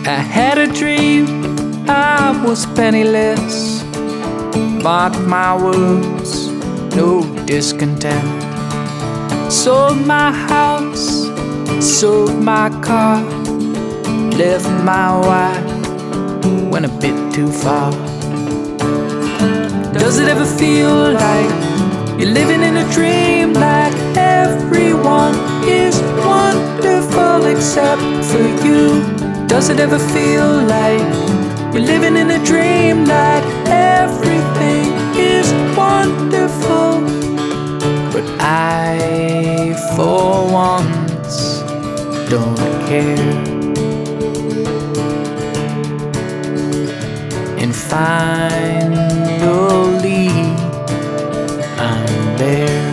I had a dream, I was penniless. Mark my words, no discontent. Sold my house, sold my car, left my wife, went a bit too far. Does it ever feel like you're living in a dream? Like everyone is wonderful except for you? Does it ever feel like you're living in a dream? Like everything is wonderful, but I, for once, don't care. And finally, I'm there.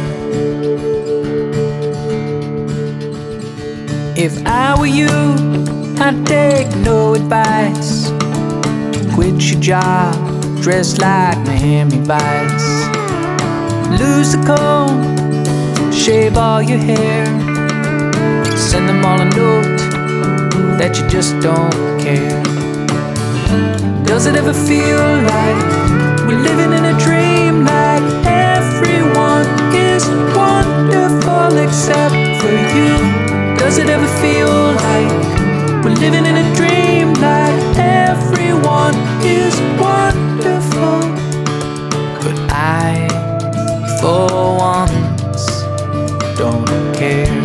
If I were you, I'd take no advice. Quit your job, dress like Miami Vice. Lose the comb, shave all your hair. Send them all a note that you just don't care. Does it ever feel like we're living in a dream? Like everyone is wonderful except for you? Does it ever feel like we're living in a dream? Like everyone is wonderful, but I, for once, don't care.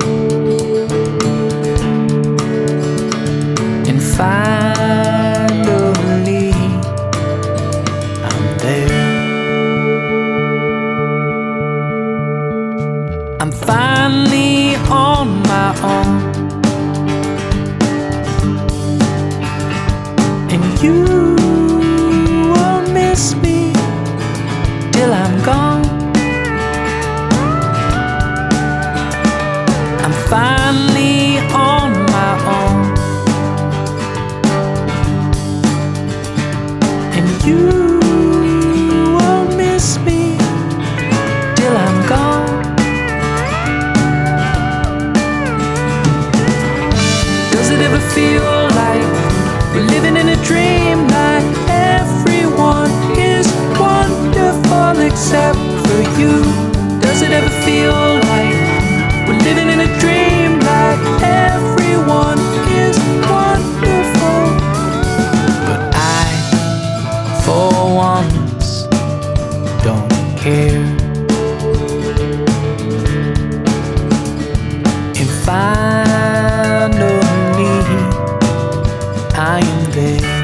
And finally, I'm there. I'm finally on my own, and you won't miss me till I'm gone. I'm finally on my own, and you won't miss me till I'm gone. Does it ever feel like we're living in a dream? Like everyone is wonderful except for you? Does it ever feel like we're living in a dream? Like everyone is wonderful, but I, for once, don't care. And finally, I am there.